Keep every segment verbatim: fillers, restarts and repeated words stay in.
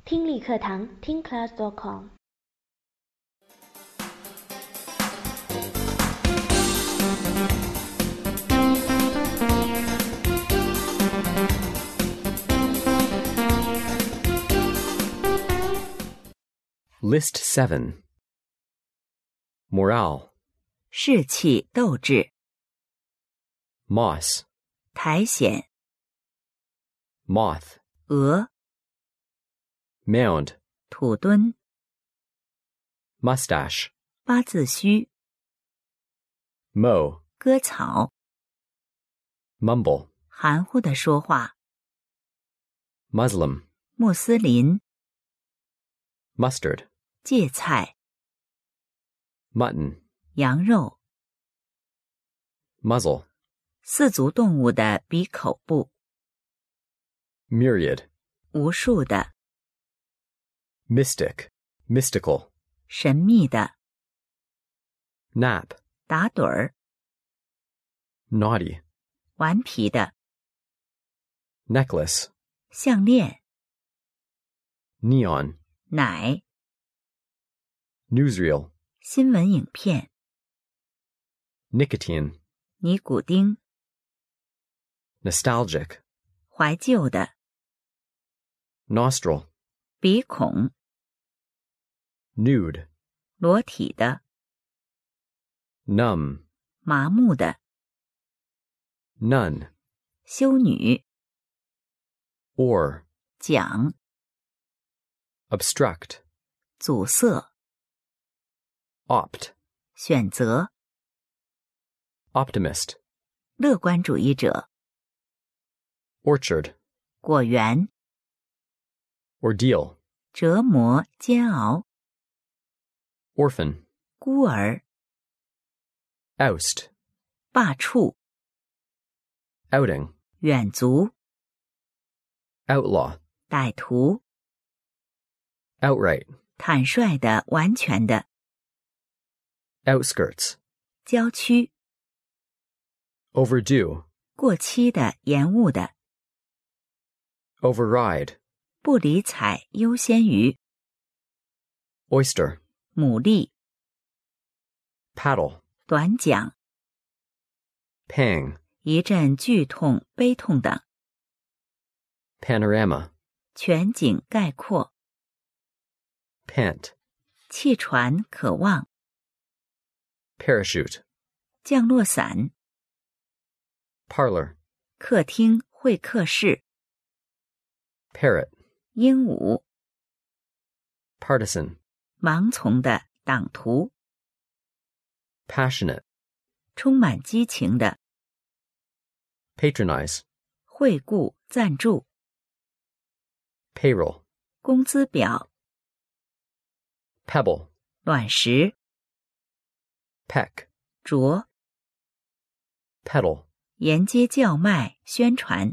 听力课堂听 class dot com。 List seven. Morale. 士气斗志。 Moss. 苔藓。 Moth. 鹅。 Mound. 土墩。 Mustache. 八字须。 Mow. 割草。 Mumble. 含糊地说话。 Muslim. 穆斯林。 Mustard. 芥菜。 Mutton. 羊肉。 Muzzle. 四足动物的鼻口部。 Myriad. 无数的。 Mystic. Mystical. 神秘的。 Nap. 打盹儿。 Naughty. 顽皮的。 Necklace. 项链。 Neon. 奶。 Newsreel. 新闻影片。 Nicotine. 尼古丁。 Nostalgic. 怀旧的。 Nostril. 鼻孔。 Nude. 裸体的。 Numb. 麻木的。 Nun. 修女。 Or. 讲。 Obstruct. 阻塞。 Opt. 选择。 Optimist. 乐观主义者。 Orchard. 果园。 Ordeal. 折磨煎熬。 Orphan. 孤儿。 Oust. 罢黜。 Outing. 远足。 Outlaw. 歹徒。 Outright. 坦率的完全的。 Outskirts. 郊区。 Overdue. 过期的延误的。 Override. 不理睬优先于。 Oyster. 牡蛎。 Paddle. 短讲。 Pang. 一阵剧痛悲痛等。 Panorama. 全景概括。 Pant. 汽船渴望。 Parachute. 降落伞。 Parlor. 客厅会客室。 Parrot. 鹦鹉。 Partisan. 盲从的党徒。 Passionate. 充满激情的。 Patronize. 惠顾赞助。 Payroll. 工资表。 Pebble. 卵石。 Peck. 啄。 Pedal. 沿街叫卖宣传。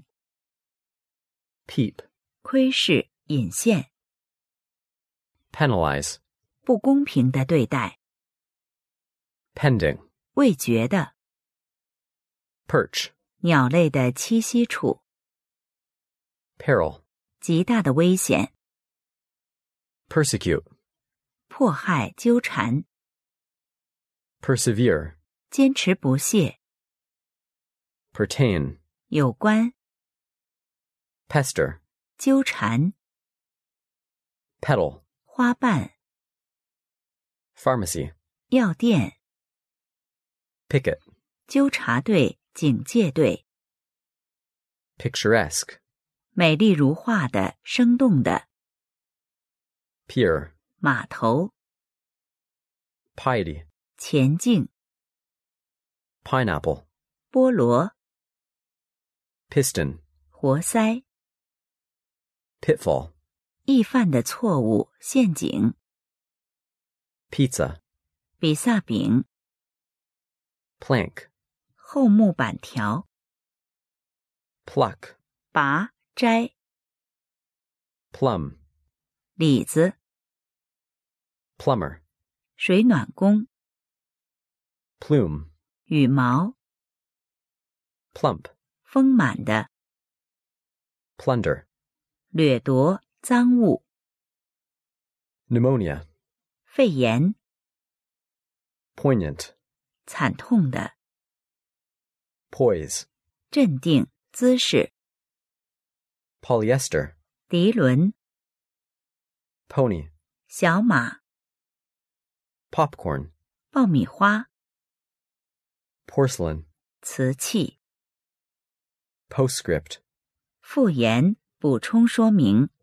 Peep. 窥视引线。 Penalize. 不公平的对待。 Pending. 未决的。 Perch. 鸟类的栖息处。 Peril. 极大的危险。 Persecute. 迫害纠缠。 Persevere. 坚持不懈。 Pertain. 有关。 Pester. 纠缠。 Pedal. 花瓣。 Pharmacy. 药店。 Picket. 纠察队警戒队。 Picturesque. 美丽如画的生动的。 Pier. 码头。 Piety. 前进。 Pineapple. 菠萝。 Piston. 活塞。 Pitfall. 易犯的错误陷阱。 Pizza. 比萨饼。 Plank. 厚木板条。 Pluck. 拔摘。 Plum. 李子。 Plumber. 水暖工。 Plume. 羽毛。 Plump. 丰满的。 Plunder. 掠夺赃物。 pneumonia, 肺炎， poignant, 惨痛的， poise, 镇定，姿势， polyester, 涤纶， pony, 小马， popcorn, 爆米花， porcelain, 瓷器， postscript, 附言，补充说明。